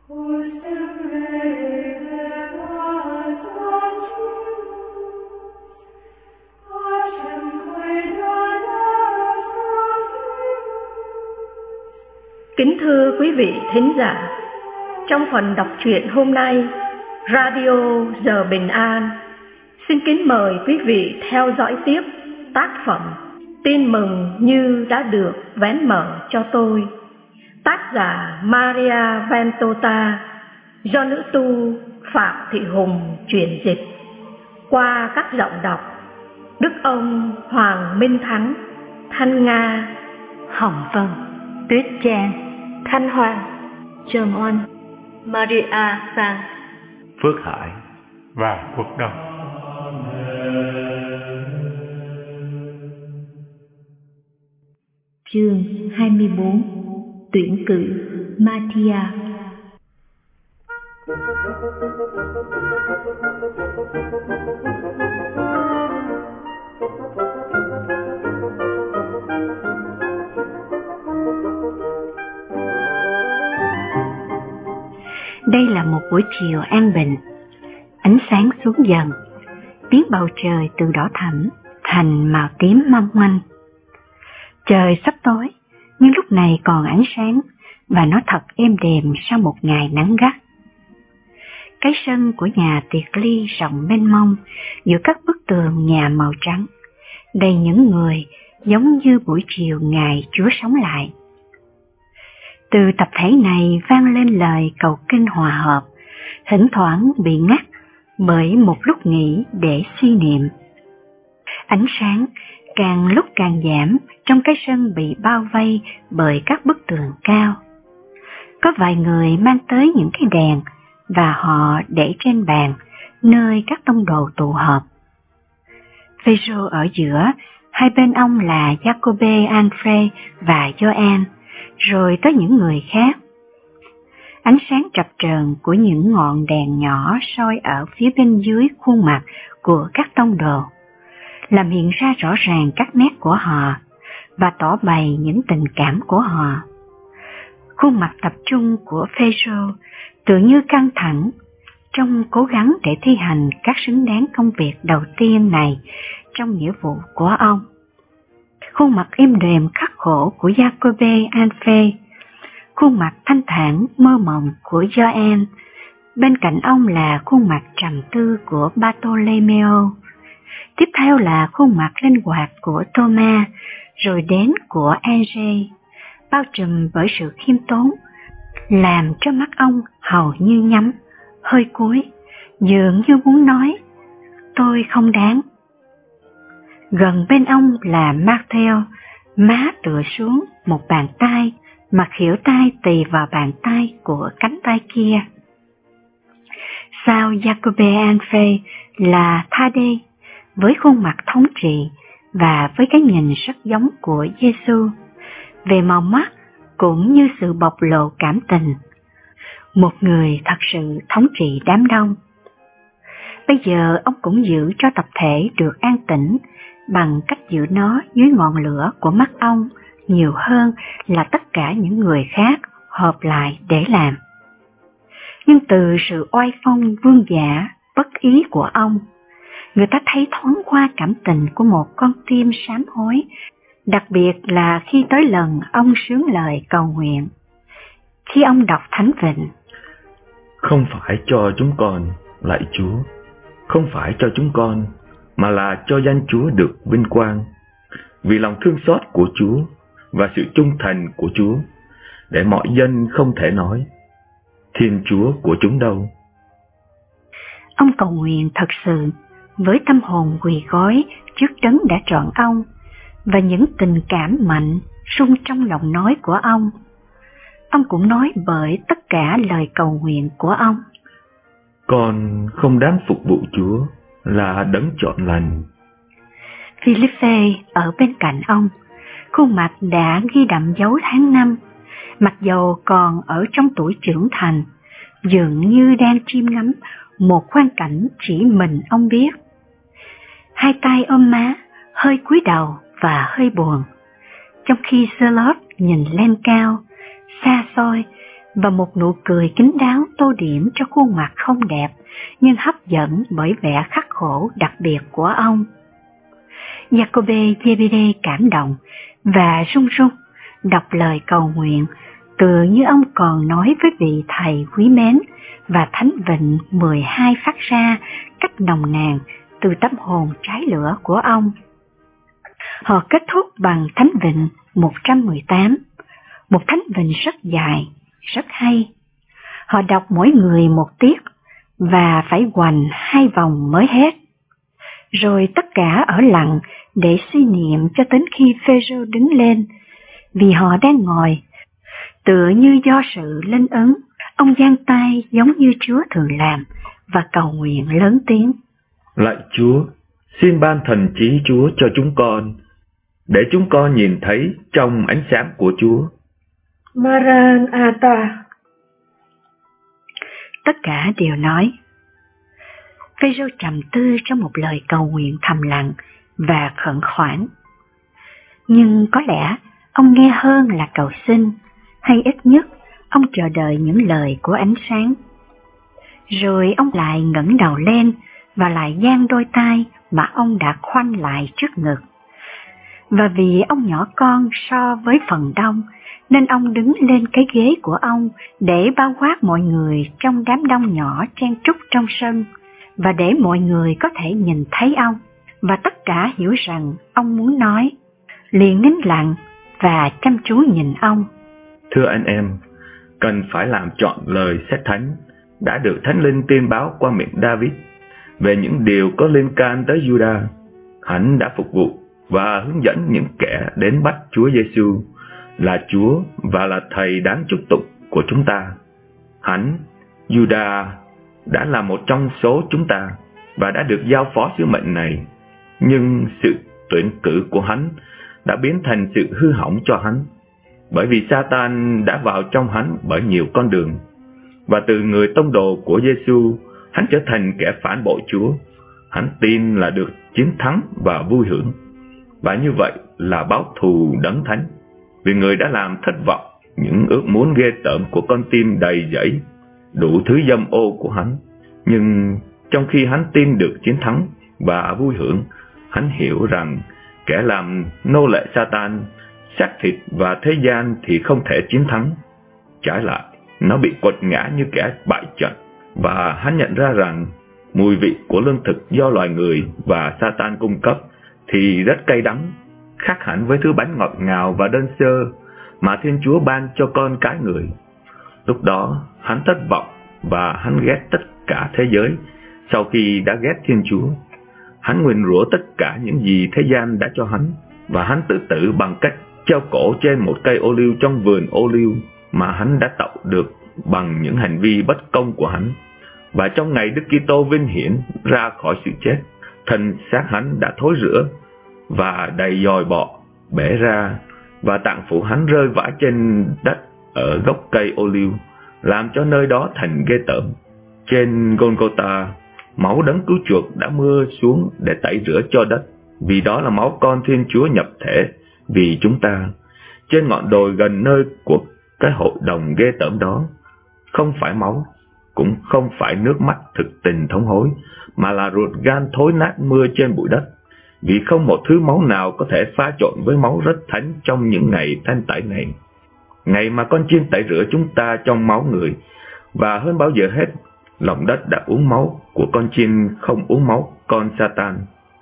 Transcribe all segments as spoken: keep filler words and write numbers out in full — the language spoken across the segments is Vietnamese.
Kính thưa quý vị thính giả, trong phần đọc truyện hôm nay, Radio Giờ Bình An xin kính mời quý vị theo dõi tiếp tác phẩm Tin Mừng Như Đã Được Vén Mở Cho Tôi, tác giả Maria Ventota, do nữ tu Phạm Thị Hùng chuyển dịch, qua các giọng đọc Đức Ông Hoàng Minh Thắng, Thanh Nga, Hồng Vân, Tuyết Trang, Thanh Hoàng, Trần Oanh, Maria Sang, Phước Hải và Quốc Đông. Chương hai mươi bốn. Tuyển cử Mathia. Đây là một buổi chiều an bình. Ánh sáng xuống dần, biến bầu trời từ đỏ thẫm thành màu tím mong manh. Trời sắp tối, nhưng lúc này còn ánh sáng và nó thật êm đềm sau một ngày nắng gắt. Cái sân của nhà tiệc ly rộng mênh mông giữa các bức tường nhà màu trắng, đầy những người giống như buổi chiều ngày Chúa sống lại. Từ tập thể này vang lên lời cầu kinh hòa hợp, thỉnh thoảng bị ngắt bởi một lúc nghỉ để suy niệm. Ánh sáng càng lúc càng giảm trong cái sân bị bao vây bởi các bức tường cao. Có vài người mang tới những cái đèn và họ để trên bàn nơi các tông đồ tụ họp. Phêrô ở giữa, hai bên ông là Jacobe, Alfred và Gioan, rồi tới những người khác. Ánh sáng chập chờn của những ngọn đèn nhỏ soi ở phía bên dưới khuôn mặt của các tông đồ, làm hiện ra rõ ràng các nét của họ và tỏ bày những tình cảm của họ. Khuôn mặt tập trung của Phêrô tự như căng thẳng trong cố gắng để thi hành các xứng đáng công việc đầu tiên này trong nghĩa vụ của ông. Khuôn mặt êm đềm khắc khổ của Jacobe Alfe, khuôn mặt thanh thản mơ mộng của Gioan, bên cạnh ông là khuôn mặt trầm tư của Bartolomeo, tiếp theo là khuôn mặt linh hoạt của Thomas, rồi đến của André, bao trùm bởi sự khiêm tốn, làm cho mắt ông hầu như nhắm, hơi cúi, dường như muốn nói, tôi không đáng. Gần bên ông là Matthew, má tựa xuống một bàn tay, mà khuỷu tay tì vào bàn tay của cánh tay kia. Sau Jacobe Alfe là Thade, với khuôn mặt thống trị và với cái nhìn rất giống của Giêsu, về màu mắt cũng như sự bộc lộ cảm tình. Một người thật sự thống trị đám đông. Bây giờ ông cũng giữ cho tập thể được an tĩnh bằng cách giữ nó dưới ngọn lửa của mắt ông nhiều hơn là tất cả những người khác hợp lại để làm. Nhưng từ sự oai phong vương giả bất ý của ông, người ta thấy thoáng qua cảm tình của một con tim sám hối, đặc biệt là khi tới lần ông sướng lời cầu nguyện. Khi ông đọc thánh vịnh: Không phải cho chúng con, lạy Chúa, không phải cho chúng con, mà là cho danh Chúa được vinh quang, vì lòng thương xót của Chúa và sự trung thành của Chúa, để mọi dân không thể nói, Thiên Chúa của chúng đâu. Ông cầu nguyện thật sự, với tâm hồn quỳ gối trước đấng đã chọn ông, và những tình cảm mạnh sung trong lòng nói của ông. Ông cũng nói bởi tất cả lời cầu nguyện của ông: Con không đáng phục vụ Chúa, là đấng chọn lành. Philippe ở bên cạnh ông, khuôn mặt đã ghi đậm dấu tháng năm, mặc dầu còn ở trong tuổi trưởng thành, dường như đang chiêm ngắm một khoang cảnh chỉ mình ông biết. Hai tay ôm má, hơi cúi đầu và hơi buồn, trong khi Charlotte nhìn lên cao, xa xôi và một nụ cười kín đáo tô điểm cho khuôn mặt không đẹp nhưng hấp dẫn bởi vẻ khắc khổ đặc biệt của ông. Jacobe Zebede cảm động và run run đọc lời cầu nguyện, tựa như ông còn nói với vị thầy quý mến, và thánh vịnh mười hai phát ra cách nồng nàn từ tâm hồn trái lửa của ông. Họ kết thúc bằng thánh vịnh một trăm mười tám, một thánh vịnh rất dài, rất hay. Họ đọc mỗi người một tiết và phải hoành hai vòng mới hết. Rồi tất cả ở lặng để suy niệm cho đến khi Phêrô đứng lên, vì họ đang ngồi. Tựa như do sự linh ứng, ông giang tay giống như Chúa thường làm và cầu nguyện lớn tiếng. Lạy Chúa, xin ban thần trí Chúa cho chúng con, để chúng con nhìn thấy trong ánh sáng của Chúa. Maranatha. Tất cả đều nói. Phêrô trầm tư trong một lời cầu nguyện thầm lặng và khẩn khoản. Nhưng có lẽ ông nghe hơn là cầu xin, hay ít nhất ông chờ đợi những lời của ánh sáng. Rồi ông lại ngẩng đầu lên và lại giang đôi tay mà ông đã khoanh lại trước ngực. Và vì ông nhỏ con so với phần đông, nên ông đứng lên cái ghế của ông để bao quát mọi người trong đám đông nhỏ chen trúc trong sân, và để mọi người có thể nhìn thấy ông, và tất cả hiểu rằng ông muốn nói, liền nín lặng và chăm chú nhìn ông. Thưa anh em, cần phải làm trọn lời sét thánh đã được Thánh Linh tiên báo qua miệng David về những điều có liên can tới Juda. Hắn đã phục vụ và hướng dẫn những kẻ đến bắt Chúa Giêsu là Chúa và là Thầy đáng chúc tụng của chúng ta. Hắn, Juda, đã là một trong số chúng ta và đã được giao phó sứ mệnh này, nhưng sự tuyển cử của hắn đã biến thành sự hư hỏng cho hắn, bởi vì Satan đã vào trong hắn bởi nhiều con đường, và từ người tông đồ của Giêsu, hắn trở thành kẻ phản bội Chúa. Hắn tin là được chiến thắng và vui hưởng, và như vậy là báo thù đấng thánh, vì người đã làm thất vọng những ước muốn ghê tởm của con tim đầy dẫy đủ thứ dâm ô của hắn. Nhưng trong khi hắn tin được chiến thắng và vui hưởng, hắn hiểu rằng kẻ làm nô lệ Satan, xác thịt và thế gian thì không thể chiến thắng. Trái lại, nó bị quật ngã như kẻ bại trận, và hắn nhận ra rằng mùi vị của lương thực do loài người và Satan cung cấp thì rất cay đắng, khác hẳn với thứ bánh ngọt ngào và đơn sơ mà Thiên Chúa ban cho con cái người. Lúc đó, hắn thất vọng và hắn ghét tất cả thế giới sau khi đã ghét Thiên Chúa. Hắn nguyền rủa tất cả những gì thế gian đã cho hắn, và hắn tự tử bằng cách treo cổ trên một cây ô liu trong vườn ô liu mà hắn đã tạo được bằng những hành vi bất công của hắn. Và trong ngày Đức Kitô vinh hiển ra khỏi sự chết, thân xác hắn đã thối rữa và đầy dòi bọ bể ra, và tạng phủ hắn rơi vãi trên đất ở gốc cây ô liu, làm cho nơi đó thành ghê tởm. Trên Golgotha, máu đấng cứu chuộc đã mưa xuống để tẩy rửa cho đất, vì đó là máu con Thiên Chúa nhập thể vì chúng ta. Trên ngọn đồi gần nơi của cái hội đồng ghê tởm đó, không phải máu, cũng không phải nước mắt thực tình thống hối, mà là ruột gan thối nát mưa trên bụi đất. Vì không một thứ máu nào có thể pha trộn với máu rất thánh trong những ngày thanh tẩy này, ngày mà con chiên tẩy rửa chúng ta trong máu người. Và hơn bao giờ hết, lòng đất đã uống máu của con chiên, không uống máu con Satan.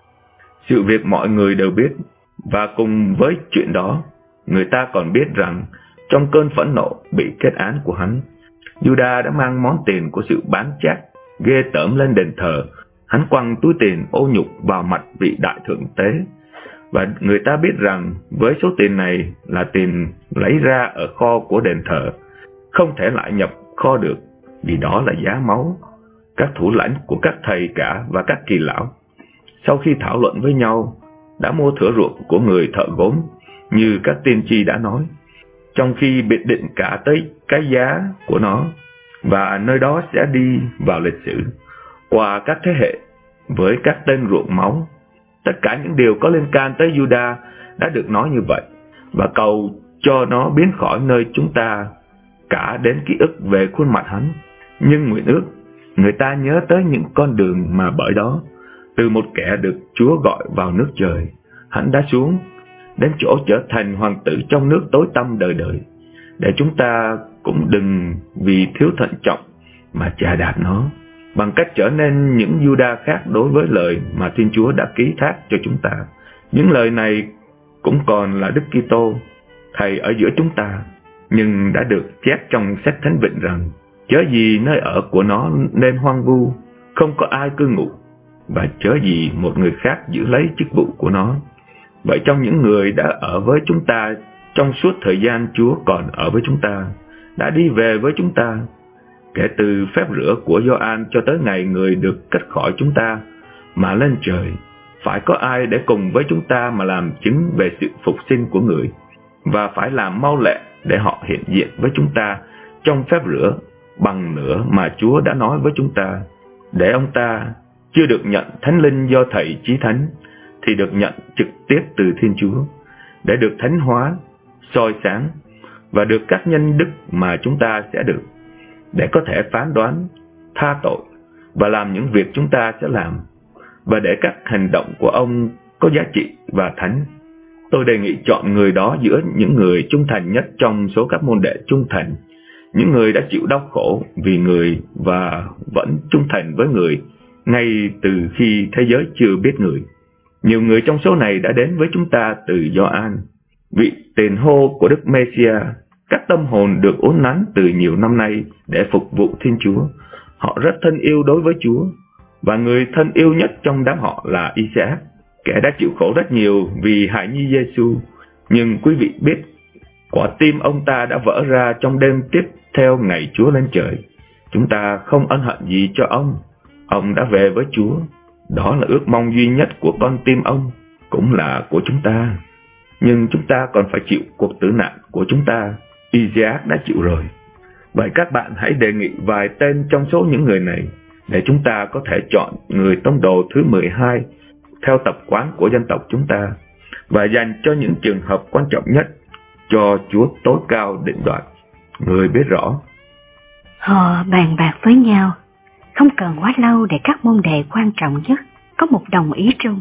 Sự việc mọi người đều biết, và cùng với chuyện đó, người ta còn biết rằng trong cơn phẫn nộ bị kết án của hắn, Juda đã mang món tiền của sự bán chác ghê tởm lên đền thờ. Hắn quăng túi tiền ô nhục vào mặt vị đại thượng tế, và người ta biết rằng với số tiền này là tiền lấy ra ở kho của đền thờ, không thể lại nhập kho được, vì đó là giá máu. Các thủ lãnh của các thầy cả và các kỳ lão, sau khi thảo luận với nhau, đã mua thửa ruộng của người thợ gốm, như các tiên tri đã nói, trong khi biệt định cả tới cái giá của nó, và nơi đó sẽ đi vào lịch sử qua các thế hệ với các tên ruộng máu. Tất cả những điều có liên can tới Juda đã được nói như vậy, và cầu cho nó biến khỏi nơi chúng ta cả đến ký ức về khuôn mặt hắn. Nhưng nguyện ước người ta nhớ tới những con đường mà bởi đó, từ một kẻ được Chúa gọi vào nước trời, hắn đã xuống đến chỗ trở thành hoàng tử trong nước tối tăm đời đời, để chúng ta cũng đừng vì thiếu thận trọng mà chà đạp nó, bằng cách trở nên những Juda khác đối với lời mà Thiên Chúa đã ký thác cho chúng ta. Những lời này cũng còn là Đức Kitô, Thầy ở giữa chúng ta, nhưng đã được chép trong sách Thánh Vịnh rằng: chớ gì nơi ở của nó nên hoang vu, không có ai cư ngụ, và chớ gì một người khác giữ lấy chức vụ của nó. Vậy trong những người đã ở với chúng ta trong suốt thời gian Chúa còn ở với chúng ta, đã đi về với chúng ta, kể từ phép rửa của Gioan cho tới ngày người được cất khỏi chúng ta mà lên trời, phải có ai để cùng với chúng ta mà làm chứng về sự phục sinh của người, và phải làm mau lẹ để họ hiện diện với chúng ta trong phép rửa bằng nữa mà Chúa đã nói với chúng ta, để ông ta chưa được nhận Thánh Linh do Thầy Chí Thánh, thì được nhận trực tiếp từ Thiên Chúa, để được thánh hóa, soi sáng, và được các nhân đức mà chúng ta sẽ được, để có thể phán đoán, tha tội và làm những việc chúng ta sẽ làm, và để các hành động của ông có giá trị và thánh. Tôi đề nghị chọn người đó giữa những người trung thành nhất trong số các môn đệ trung thành, những người đã chịu đau khổ vì người và vẫn trung thành với người ngay từ khi thế giới chưa biết người. Nhiều người trong số này đã đến với chúng ta từ Gioan, vị tiền hô của Đức Mêsia. Các tâm hồn được uốn nắn từ nhiều năm nay để phục vụ Thiên Chúa. Họ rất thân yêu đối với Chúa, và người thân yêu nhất trong đám họ là Isaac, kẻ đã chịu khổ rất nhiều vì hài nhi Giêsu. Nhưng quý vị biết, quả tim ông ta đã vỡ ra trong đêm tiếp theo ngày Chúa lên trời. Chúng ta không ân hận gì cho ông. Ông đã về với Chúa. Đó là ước mong duy nhất của con tim ông, cũng là của chúng ta. Nhưng chúng ta còn phải chịu cuộc tử nạn của chúng ta. Isaac đã chịu rồi. Vậy các bạn hãy đề nghị vài tên trong số những người này, để chúng ta có thể chọn người tông đồ thứ mười hai theo tập quán của dân tộc chúng ta, và dành cho những trường hợp quan trọng nhất cho Chúa tối cao định đoạt. Người biết rõ. Họ bàn bạc với nhau, không cần quá lâu để các môn đệ quan trọng nhất có một đồng ý chung.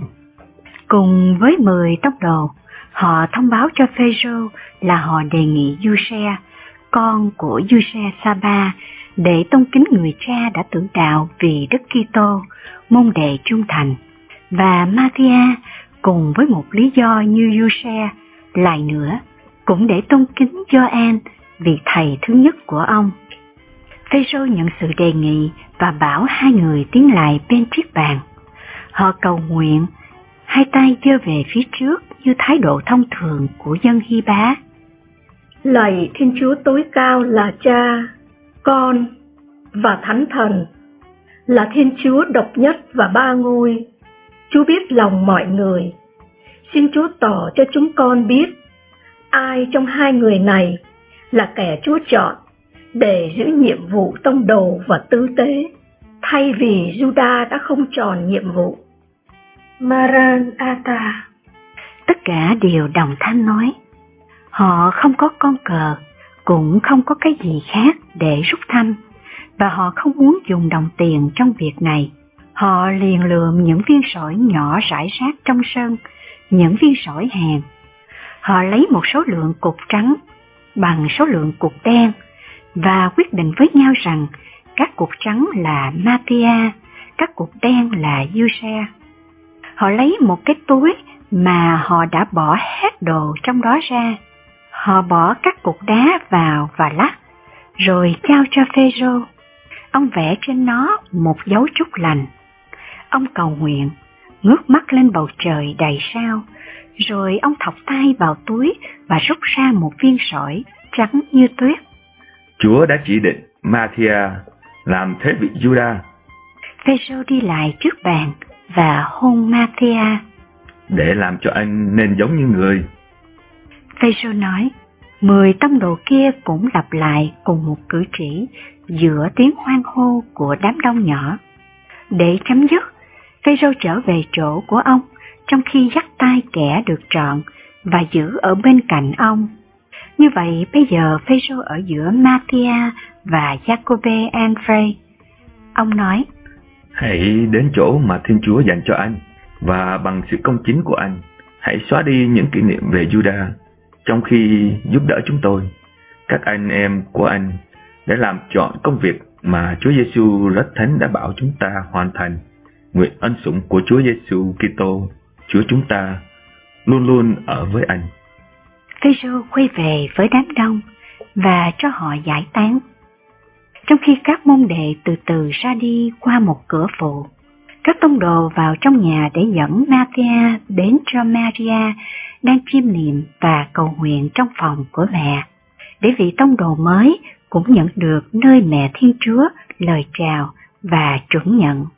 Cùng với mười tông đồ, họ thông báo cho Phêrô là họ đề nghị Giuse, con của Giuse Sa-ba, để tôn kính người cha đã tử đạo vì Đức Kitô, môn đệ trung thành, và Ma-thi-a cùng với một lý do như Giuse, lại nữa cũng để tôn kính Gioan vì thầy thứ nhất của ông. Phêrô nhận sự đề nghị và bảo hai người tiến lại bên chiếc bàn. Họ cầu nguyện, hai tay giơ về phía trước như thái độ thông thường của dân Hy Bá. Lạy Thiên Chúa tối cao là Cha, Con và Thánh Thần, là Thiên Chúa độc nhất và ba ngôi. Chúa biết lòng mọi người. Xin Chúa tỏ cho chúng con biết ai trong hai người này là kẻ Chúa chọn để giữ nhiệm vụ tông đồ và tư tế, thay vì Juda đã không tròn nhiệm vụ. Maranatha. Tất cả đều đồng thanh nói. Họ không có con cờ, cũng không có cái gì khác để rút thăm, và họ không muốn dùng đồng tiền trong việc này. Họ liền lượm những viên sỏi nhỏ rải rác trong sân, những viên sỏi hèn. Họ lấy một số lượng cục trắng bằng số lượng cục đen, và quyết định với nhau rằng các cục trắng là Ma-thi-a, các cục đen là Giuse. Họ lấy một cái túi mà họ đã bỏ hết đồ trong đó ra. Họ bỏ các cục đá vào và lắc, rồi trao cho Phêrô. Ông vẽ trên nó một dấu chúc lành. Ông cầu nguyện, ngước mắt lên bầu trời đầy sao, rồi ông thọc tay vào túi và rút ra một viên sỏi trắng như tuyết. Chúa đã chỉ định Ma-thi-a làm thế vị Juda. Phêrô đi lại trước bàn và hôn Ma-thi-a. Để làm cho anh nên giống như người. Phêrô nói. Mười tông đồ kia cũng lặp lại cùng một cử chỉ giữa tiếng hoan hô của đám đông nhỏ. Để chấm dứt, Phêrô trở về chỗ của ông, trong khi dắt tay kẻ được chọn và giữ ở bên cạnh ông. Như vậy bây giờ Phêrô ở giữa Matthia và Giacôbê Andrê. Ông nói: Hãy đến chỗ mà Thiên Chúa dành cho anh, và bằng sự công chính của anh, hãy xóa đi những kỷ niệm về Juda, trong khi giúp đỡ chúng tôi. Các anh em của anh đã làm chọn công việc mà Chúa Giêsu rất thánh đã bảo chúng ta hoàn thành. Nguyện ân sủng của Chúa Giêsu Kitô, Chúa chúng ta, luôn luôn ở với anh. Phêrô quay về với đám đông và cho họ giải tán. Trong khi các môn đệ từ từ ra đi qua một cửa phụ, các tông đồ vào trong nhà để dẫn Matthia đến cho Maria đang chiêm niệm và cầu nguyện trong phòng của mẹ, để vị tông đồ mới cũng nhận được nơi mẹ Thiên Chúa lời chào và chuẩn nhận.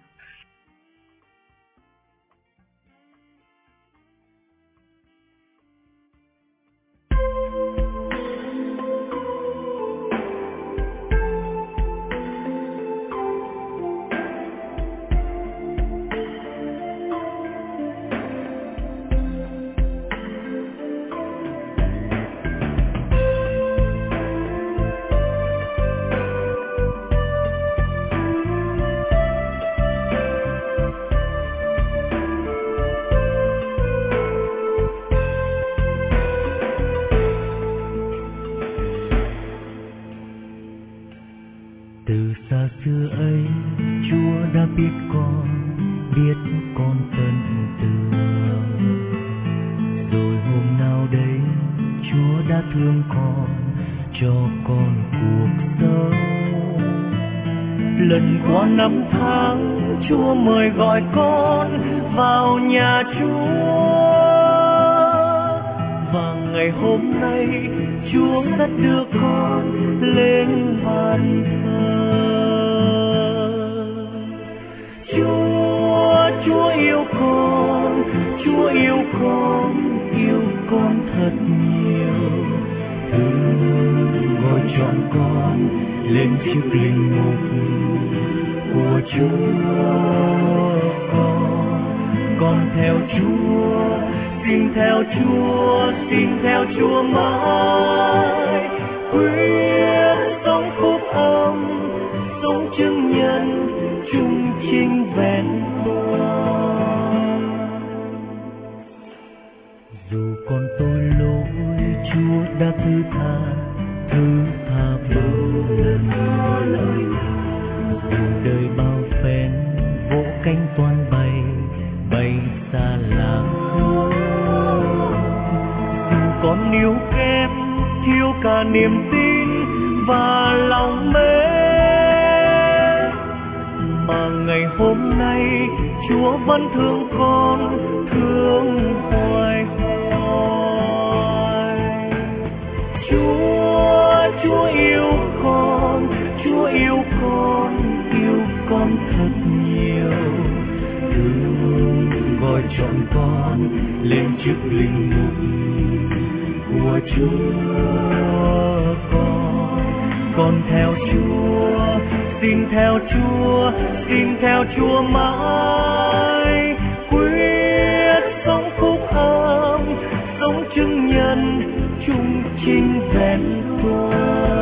Từ xa xưa ấy, Chúa đã biết con, biết con tận tường. Rồi hôm nào đây, Chúa đã thương con, cho con cuộc sống. Lần qua năm tháng, Chúa mời gọi con vào nhà Chúa. Và ngày hôm nay, Chúa dắt đưa con lên bàn thờ. Chúa, Chúa yêu con, Chúa yêu con, yêu con thật nhiều. Thương gọi chọn con lên chiếc linh mục của Chúa. Con, con theo Chúa, xin theo Chúa, xin theo Chúa mãi. Quyết sống phúc âm, sống chứng nhân, trung chính vẹn toàn. Dù con tội lỗi, Chúa đã thứ tha, thứ tha bao lần. Dù đời bao phen, vỗ cánh toan bay, bay xa làng hương. Dù con yếu kém, thiếu cả niềm tin và lòng mến, mà ngày hôm nay Chúa vẫn thương con, thương hoài hoài. Chúa, Chúa yêu con, Chúa yêu con, yêu con thật nhiều. Thương gọi chọn con lên trước linh mục của Chúa. Con, con theo Chúa, xin theo Chúa, xin theo Chúa mãi. Quyết sống phúc âm, sống chứng nhân, trung chính vẹn toàn.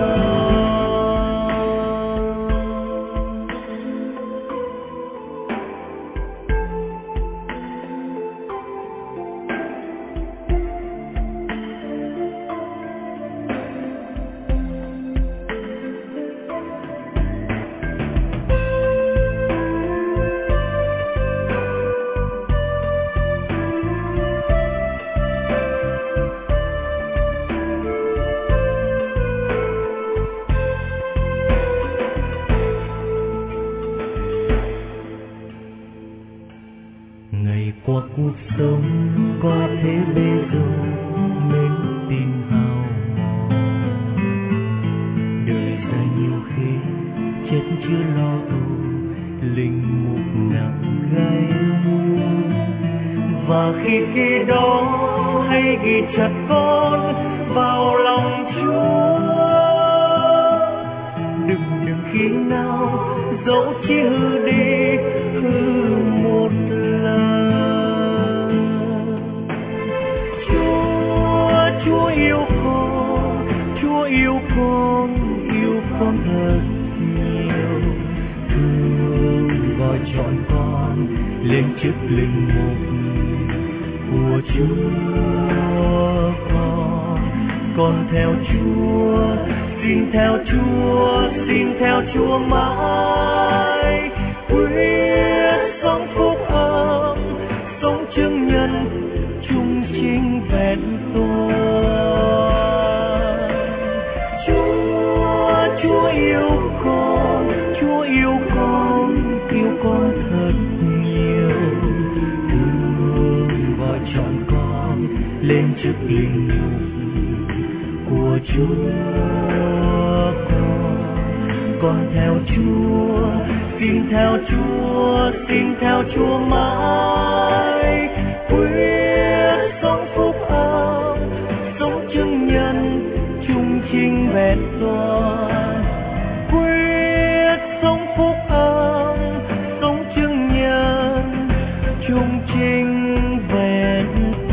Ngày qua cuộc sống có thế bê dâu, mến tin hao mòn. Đời ra nhiều khi chết chưa lo âu, linh mục nặng gánh. Và khi khi đó hãy ghi chặt con vào lòng Chúa. Đừng đừng khi nào dẫu chỉ hư đi, hư một lần. Chúa, Chúa yêu con, chọn con lên trước linh mục của Chúa. Con con theo Chúa, xin theo Chúa, xin theo Chúa mãi. Quyết sống phúc âm, sống chứng nhân trung chính vẹn toàn. Chúa, Chúa yêu con, Chúa yêu con, yêu con thật nhiều. Thương gọi chọn con lên trước linh mục của Chúa. Con con theo Chúa, xin theo Chúa, xin theo Chúa mãi. Quyết sống phúc âm, sống chứng nhân trung chính vẹn toàn. Quyết sống phúc âm, sống chứng nhân trung chính vẹn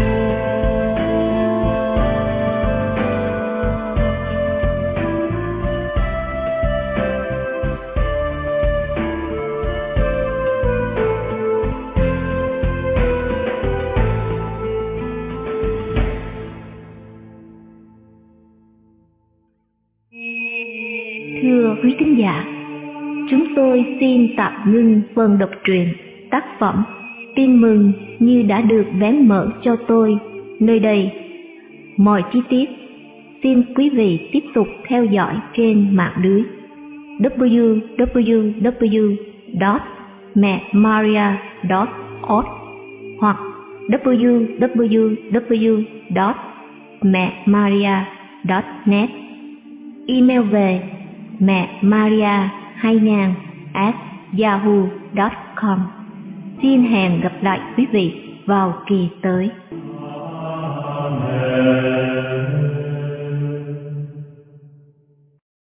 Thưa quý thính giả, chúng tôi xin tạm ngưng phần đọc truyện tác phẩm Tin mừng như đã được vén mở cho tôi nơi đây. Mọi chi tiết xin quý vị tiếp tục theo dõi trên mạng lưới w w w chấm mẹ maria chấm org hoặc w w w chấm mẹ maria chấm net. Email về mẹ maria hai nghìn at yahoo chấm com. Xin hẹn gặp lại quý vị vào kỳ tới. Amen.